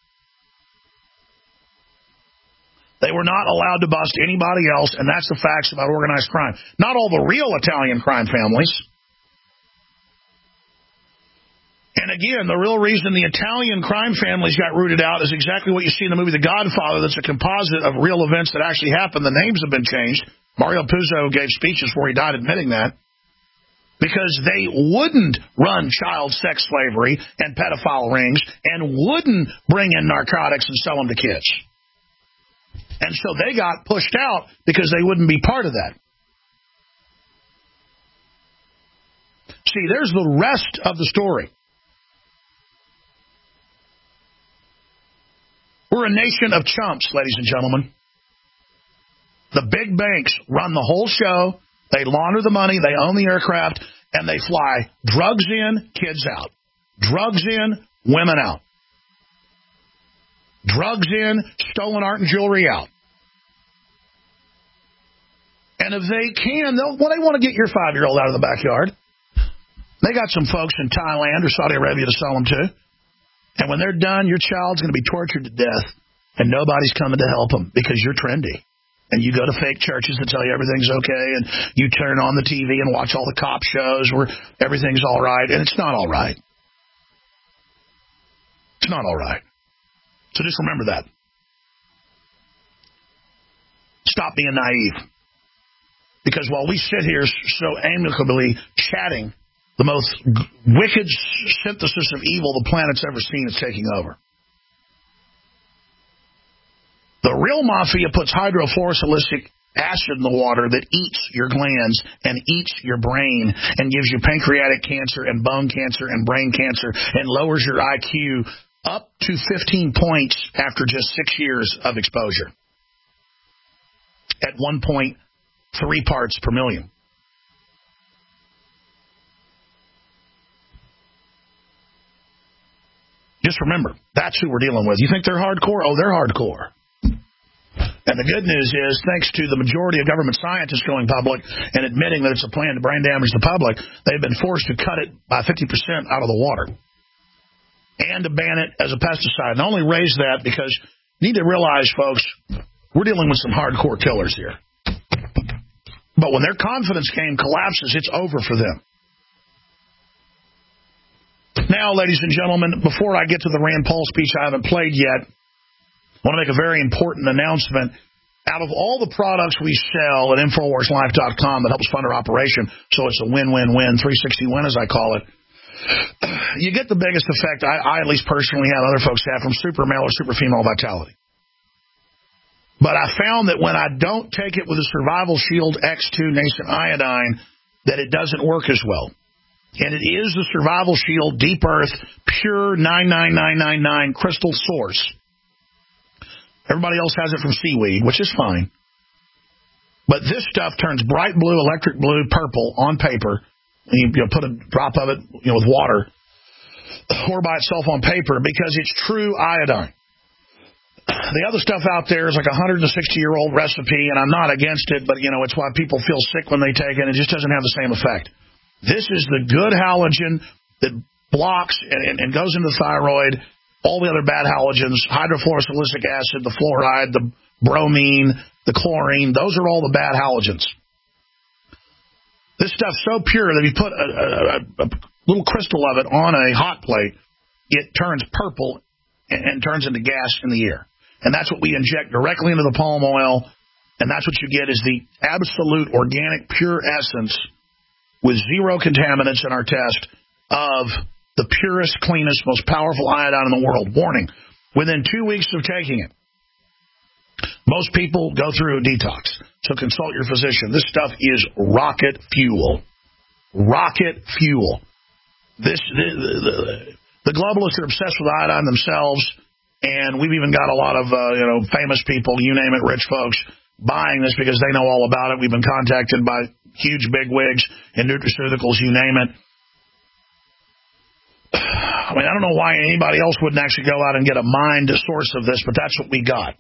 They were not allowed to bust anybody else, and that's the facts about organized crime. Not all the real Italian crime families. And again, the real reason the Italian crime families got rooted out is exactly what you see in the movie The Godfather. That's a composite of real events that actually happened. The names have been changed. Mario Puzo gave speeches before he died admitting that. Because they wouldn't run child sex slavery and pedophile rings and wouldn't bring in narcotics and sell them to kids. And so they got pushed out because they wouldn't be part of that. See, there's the rest of the story. We're a nation of chumps, ladies and gentlemen. The big banks run the whole show. They launder the money. They own the aircraft. And they fly drugs in, kids out. Drugs in, women out. Drugs in, stolen art and jewelry out. And if they can, they'll, well, they want to get your five-year-old out of the backyard. They got some folks in Thailand or Saudi Arabia to sell them to. And when they're done, your child's going to be tortured to death, and nobody's coming to help them because you're trendy. And you go to fake churches that tell you everything's okay, and you turn on the T V and watch all the cop shows where everything's all right, and it's not all right. It's not all right. So just remember that. Stop being naive. Because while we sit here so amicably chatting, the most g- wicked synthesis of evil the planet's ever seen is taking over. The real mafia puts hydrofluorosilicic acid in the water that eats your glands and eats your brain and gives you pancreatic cancer and bone cancer and brain cancer and lowers your I Q up to fifteen points after just six years of exposure at one point three parts per million. Just remember, that's who we're dealing with. You think they're hardcore? Oh, they're hardcore. And the good news is, thanks to the majority of government scientists going public and admitting that it's a plan to brain damage the public, they've been forced to cut it by fifty percent out of the water. and to ban it as a pesticide. And I only raise that because you need to realize, folks, we're dealing with some hardcore killers here. But when their confidence game collapses, it's over for them. Now, ladies and gentlemen, before I get to the Rand Paul speech I haven't played yet, I want to make a very important announcement. Out of all the products we sell at Infowars Life dot com that helps fund our operation, so it's a win-win-win, three sixty win as I call it, you get the biggest effect, I, I at least personally have, other folks have, from super male or super female vitality. But I found that when I don't take it with the Survival Shield X two Nascent Iodine, that it doesn't work as well. And it is the Survival Shield Deep Earth Pure nine nine nine nine nine crystal source. Everybody else has it from seaweed, which is fine. But this stuff turns bright blue, electric blue, purple on paper. You, you know, put a drop of it, you know, with water, or by itself on paper, because it's true iodine. The other stuff out there is like a one hundred sixty-year-old recipe, and I'm not against it, but, you know, it's why people feel sick when they take it. It just doesn't have the same effect. This is the good halogen that blocks and, and, and goes into the thyroid, all the other bad halogens, hydrofluorosilicic acid, the fluoride, the bromine, the chlorine. Those are all the bad halogens. This stuff's so pure that if you put a, a, a little crystal of it on a hot plate, it turns purple and, and turns into gas in the air. And that's what we inject directly into the palm oil, and that's what you get is the absolute organic, pure essence with zero contaminants in our test of the purest, cleanest, most powerful iodine in the world. Warning, within two weeks of taking it, most people go through a detox. So consult your physician. This stuff is rocket fuel. Rocket fuel. This the, the, the globalists are obsessed with iodine themselves, and we've even got a lot of uh, you know famous people, you name it, rich folks, buying this because they know all about it. We've been contacted by huge bigwigs in nutraceuticals, you name it. I mean, I don't know why anybody else wouldn't actually go out and get a mined source of this, but that's what we got.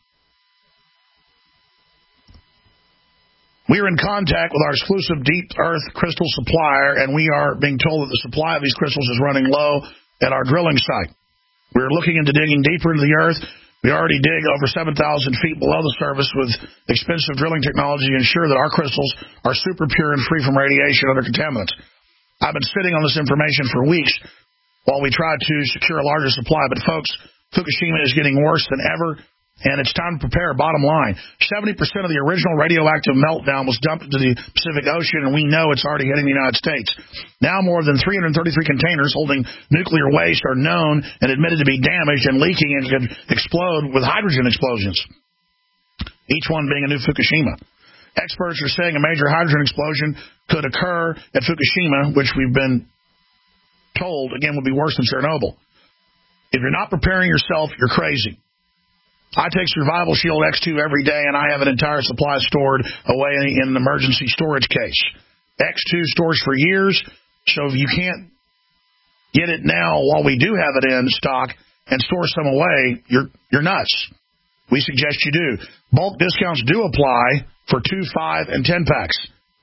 We are in contact with our exclusive Deep Earth crystal supplier, and we are being told that the supply of these crystals is running low at our drilling site. We're looking into digging deeper into the earth. We already dig over seven thousand feet below the surface with expensive drilling technology to ensure that our crystals are super pure and free from radiation and other contaminants. I've been sitting on this information for weeks while we try to secure a larger supply. But, folks, Fukushima is getting worse than ever, and it's time to prepare. Bottom line, seventy percent of the original radioactive meltdown was dumped into the Pacific Ocean, and we know it's already hitting the United States. Now more than three hundred thirty-three containers holding nuclear waste are known and admitted to be damaged and leaking and could explode with hydrogen explosions, each one being a new Fukushima. Experts are saying a major hydrogen explosion could occur at Fukushima, which we've been told, again, would be worse than Chernobyl. If you're not preparing yourself, you're crazy. I take Survival Shield X two every day, and I have an entire supply stored away in an emergency storage case. X two stores for years, so if you can't get it now while we do have it in stock and store some away, you're you're nuts. We suggest you do. Bulk discounts do apply for two, five, and ten packs.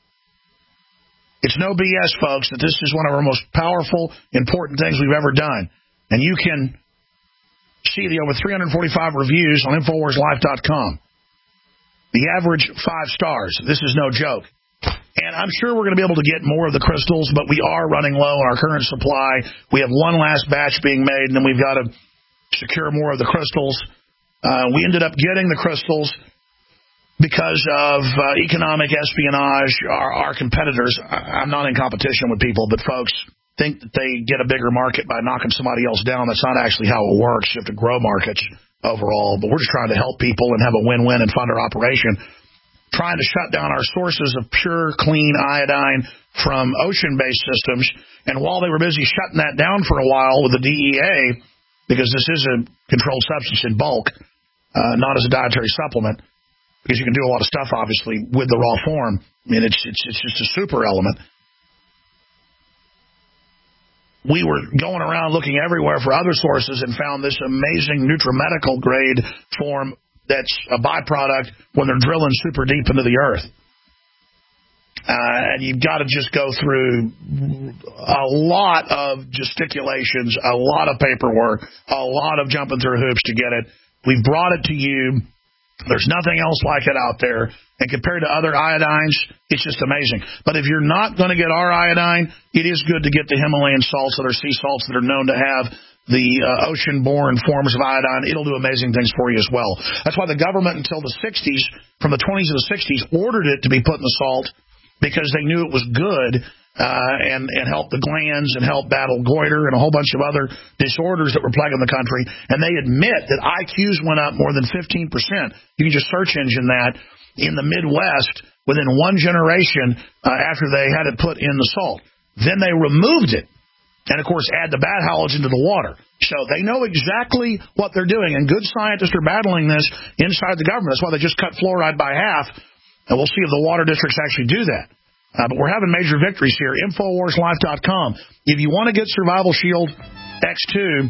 It's no B S, folks, that this is one of our most powerful, important things we've ever done. And you can see the over three hundred forty-five reviews on Infowars Life dot com. The average five stars. This is no joke. And I'm sure we're going to be able to get more of the crystals, but we are running low on our current supply. We have one last batch being made, and then we've got to secure more of the crystals. Uh, we ended up getting the crystals because of uh, economic espionage. Our, our competitors, I'm not in competition with people, but folks think that they get a bigger market by knocking somebody else down. That's not actually how it works. You have to grow markets overall, but we're just trying to help people and have a win-win and fund our operation, trying to shut down our sources of pure, clean iodine from ocean-based systems. And while they were busy shutting that down for a while with the D E A, because this is a controlled substance in bulk, uh, not as a dietary supplement, because you can do a lot of stuff, obviously, with the raw form. I mean, it's it's, it's just a super element. We were going around looking everywhere for other sources and found this amazing NutriMedical grade form that's a byproduct when they're drilling super deep into the earth. Uh, and you've got to just go through a lot of gesticulations, a lot of paperwork, a lot of jumping through hoops to get it. We've brought it to you. There's nothing else like it out there. And compared to other iodines, it's just amazing. But if you're not going to get our iodine, it is good to get the Himalayan salts that are sea salts that are known to have the uh, ocean-borne forms of iodine. It'll do amazing things for you as well. That's why the government until the sixties, from the twenties to the sixties, ordered it to be put in the salt because they knew it was good uh, and, and helped the glands and helped battle goiter and a whole bunch of other disorders that were plaguing the country. And they admit that I Qs went up more than fifteen percent. You can just search engine that in the Midwest within one generation uh, after they had it put in the salt. Then they removed it. And, of course, add the bad halogens into the water. So they know exactly what they're doing. And good scientists are battling this inside the government. That's why they just cut fluoride by half. And we'll see if the water districts actually do that. Uh, but we're having major victories here. Infowars Life dot com. If you want to get Survival Shield X two,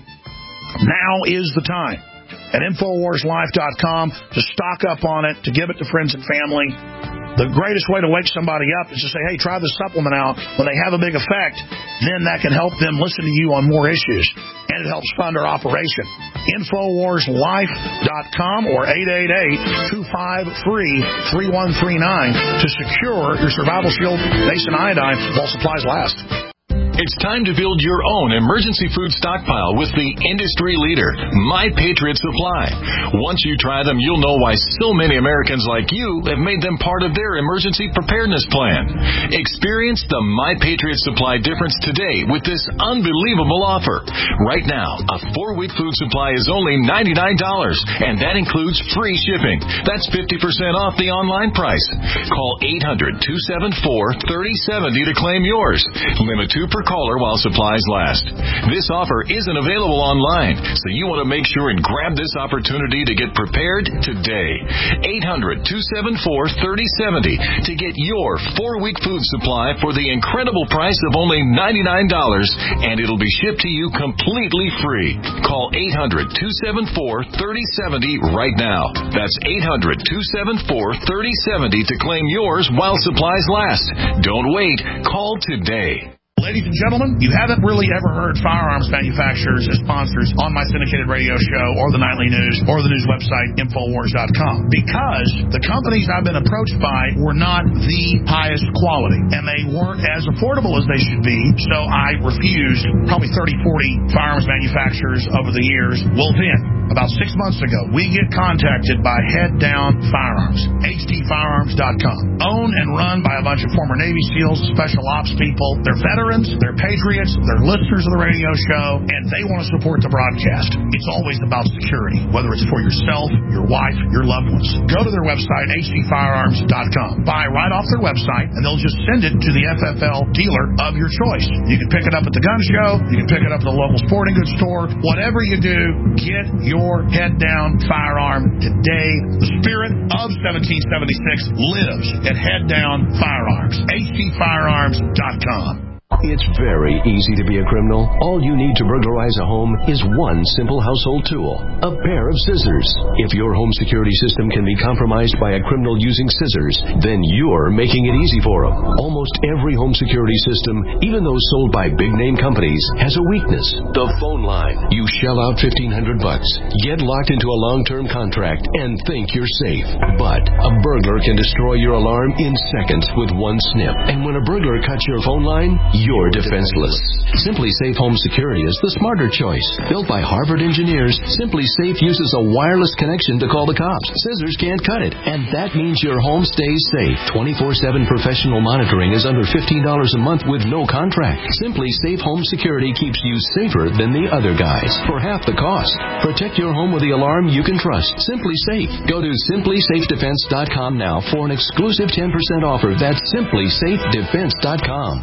now is the time. At Infowars Life dot com to stock up on it, to give it to friends and family. The greatest way to wake somebody up is to say, hey, try this supplement out. When they have a big effect, then that can help them listen to you on more issues. And it helps fund our operation. Infowars Life dot com or eight eight eight, two five three, three one three nine to secure your Survival Shield Base and Iodine while supplies last. It's time to build your own emergency food stockpile with the industry leader, My Patriot Supply. Once you try them, you'll know why so many Americans like you have made them part of their emergency preparedness plan. Experience the My Patriot Supply difference today with this unbelievable offer. Right now, a four-week food supply is only ninety-nine dollars, and that includes free shipping. That's fifty percent off the online price. Call eight hundred, two seven four, three oh seven oh to claim yours. Limit two per caller while supplies last. This offer isn't available online, so you want to make sure and grab this opportunity to get prepared today. eight hundred, two seven four, three oh seven oh to get your four-week food supply for the incredible price of only ninety-nine dollars, and it'll be shipped to you completely free. Call eight hundred, two seven four, three oh seven oh right now. That's eight hundred, two seven four, three oh seven oh to claim yours while supplies last. Don't wait. Call today. Ladies and gentlemen, you haven't really ever heard firearms manufacturers as sponsors on my syndicated radio show or the nightly news or the news website, Infowars dot com, because the companies I've been approached by were not the highest quality, and they weren't as affordable as they should be, so I refused probably thirty, forty firearms manufacturers over the years. Well, then, about six months ago, we get contacted by Head Down Firearms, H D firearms dot com, owned and run by a bunch of former Navy SEALs, special ops people. They're veterans. They're patriots, they're listeners of the radio show, and they want to support the broadcast. It's always about security, whether it's for yourself, your wife, your loved ones. Go to their website, H D firearms dot com. Buy right off their website, and they'll just send it to the F F L dealer of your choice. You can pick it up at the gun show, you can pick it up at the local sporting goods store. Whatever you do, get your head down firearm today. The spirit of seventeen seventy-six lives at Head Down Firearms, H D firearms dot com. It's very easy to be a criminal. All you need to burglarize a home is one simple household tool, a pair of scissors. If your home security system can be compromised by a criminal using scissors, then you're making it easy for them. Almost every home security system, even those sold by big-name companies, has a weakness: the phone line. You shell out fifteen hundred bucks, get locked into a long-term contract, and think you're safe. But a burglar can destroy your alarm in seconds with one snip. And when a burglar cuts your phone line, you're defenseless. Simply Safe Home Security is the smarter choice. Built by Harvard engineers, Simply Safe uses a wireless connection to call the cops. Scissors can't cut it, and that means your home stays safe. twenty-four seven professional monitoring is under fifteen dollars a month with no contract. Simply Safe Home Security keeps you safer than the other guys for half the cost. Protect your home with the alarm you can trust. Simply Safe. Go to simply safe defense dot com now for an exclusive ten percent offer. That's simply safe defense dot com.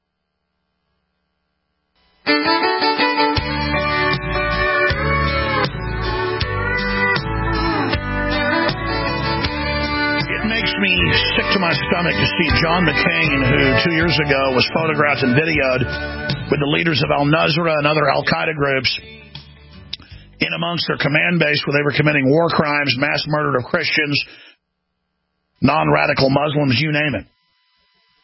Me sick to my stomach to see John McCain, who two years ago was photographed and videoed with the leaders of al-Nusra and other al-Qaeda groups in amongst their command base where they were committing war crimes, mass murder of Christians, non-radical Muslims, you name it.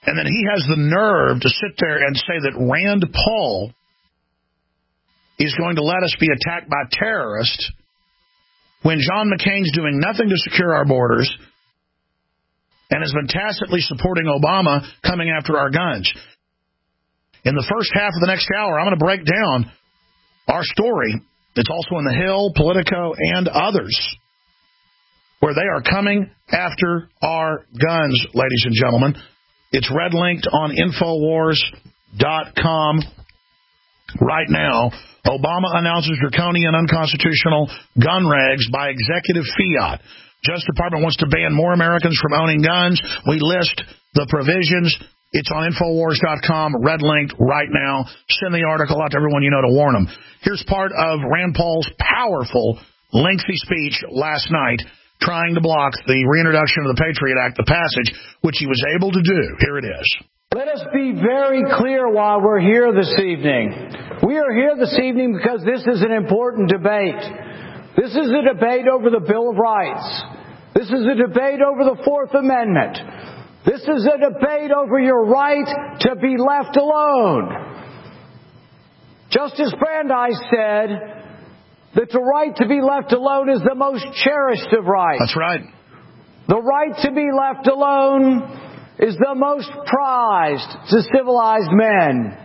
And then he has the nerve to sit there and say that Rand Paul is going to let us be attacked by terrorists when John McCain's doing nothing to secure our borders and has been tacitly supporting Obama coming after our guns. In the first half of the next hour, I'm going to break down our story. It's also in The Hill, Politico, and others, where they are coming after our guns, ladies and gentlemen. It's red-linked on Infowars dot com right now. Obama announces draconian unconstitutional gun regs by executive fiat. Justice Department wants to ban more Americans from owning guns. We list the provisions. It's on Infowars dot com, red-linked right now. Send the article out to everyone you know to warn them. Here's part of Rand Paul's powerful, lengthy speech last night trying to block the reintroduction of the Patriot Act, the passage, which he was able to do. Here it is. Let us be very clear why we're here this evening. We are here this evening because this is an important debate. This is a debate over the Bill of Rights. This is a debate over the Fourth Amendment. This is a debate over your right to be left alone. Justice Brandeis said that the right to be left alone is the most cherished of rights. That's right. The right to be left alone is the most prized to civilized men.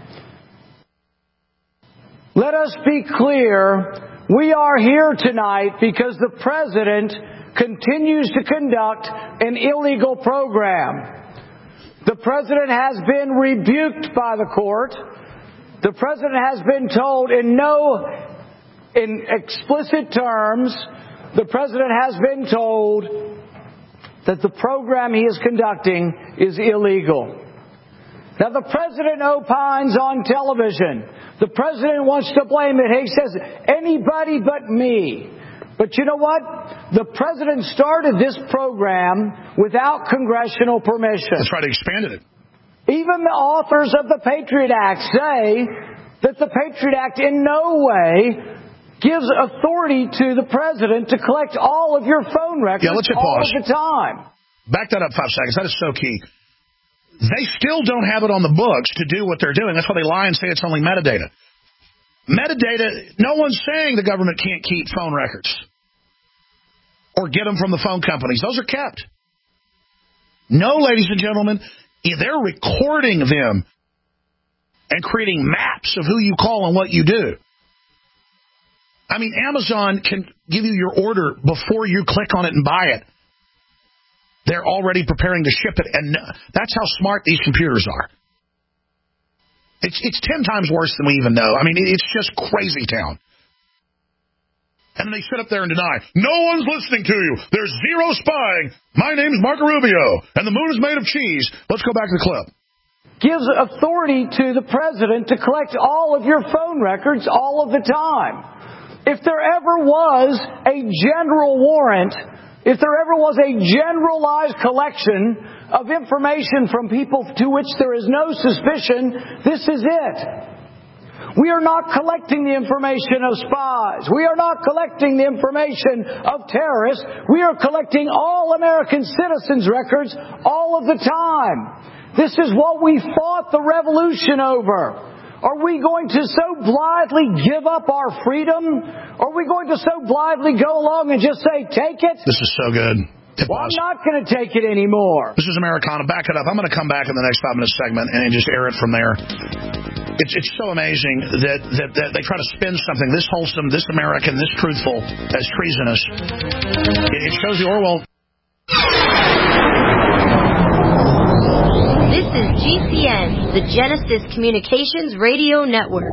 Let us be clear, we are here tonight because the President continues to conduct an illegal program. The President has been rebuked by the court. The President has been told in no, in explicit terms, the President has been told that the program he is conducting is illegal. Now, the President opines on television. The President wants to blame it. He says, anybody but me. But you know what? The President started this program without congressional permission. That's right, he expanded it. Even the authors of the Patriot Act say that the Patriot Act in no way gives authority to the President to collect all of your phone records yeah, let's hit all pause. of the time. Back that up five seconds. That is so key. They still don't have it on the books to do what they're doing. That's why they lie and say it's only metadata. Metadata, no one's saying the government can't keep phone records or get them from the phone companies. Those are kept. No, ladies and gentlemen, they're recording them and creating maps of who you call and what you do. I mean, Amazon can give you your order before you click on it and buy it. They're already preparing to ship it, and that's how smart these computers are. It's it's ten times worse than we even know. I mean, it's just crazy town. And then they sit up there and deny, no one's listening to you. There's zero spying. My name's Marco Rubio, and the moon is made of cheese. Let's go back to the clip. Gives authority to the President to collect all of your phone records all of the time. If there ever was a general warrant, if there ever was a generalized collection of information from people to which there is no suspicion, this is it. We are not collecting the information of spies. We are not collecting the information of terrorists. We are collecting all American citizens' records all of the time. This is what we fought the revolution over. Are we going to so blithely give up our freedom? Are we going to so blithely go along and just say, take it? This is so good. Well, I'm not going to take it anymore. This is Americana. Back it up. I'm going to come back in the next five-minute segment and just air it from there. It's it's so amazing that, that, that they try to spin something this wholesome, this American, this truthful as treasonous. It, it shows the Orwell. This is G C N, the Genesis Communications Radio Network.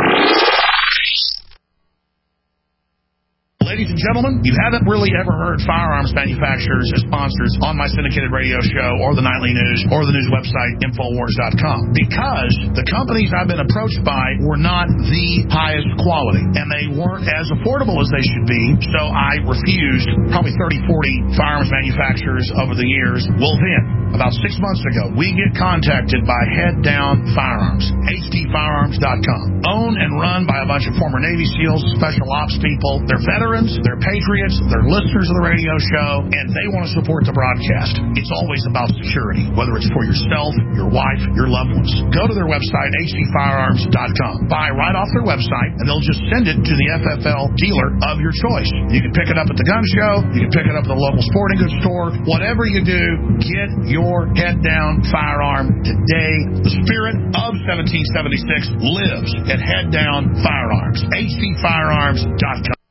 Ladies and gentlemen, you haven't really ever heard firearms manufacturers as sponsors on my syndicated radio show or the nightly news or the news website, Infowars dot com, because the companies I've been approached by were not the highest quality, and they weren't as affordable as they should be, so I refused probably thirty, forty firearms manufacturers over the years. Well then, about six months ago, we get contacted by Head Down Firearms, H D firearms dot com, owned and run by a bunch of former Navy SEALs, special ops people. They're veterans. veterans, they're patriots, they're listeners of the radio show, and they want to support the broadcast. It's always about security, whether it's for yourself, your wife, your loved ones. Go to their website, h d firearms dot com. Buy right off their website, and they'll just send it to the F F L dealer of your choice. You can pick it up at the gun show. You can pick it up at the local sporting goods store. Whatever you do, get your head down firearm today. The spirit of seventeen seventy-six lives at Head Down Firearms. h d firearms dot com.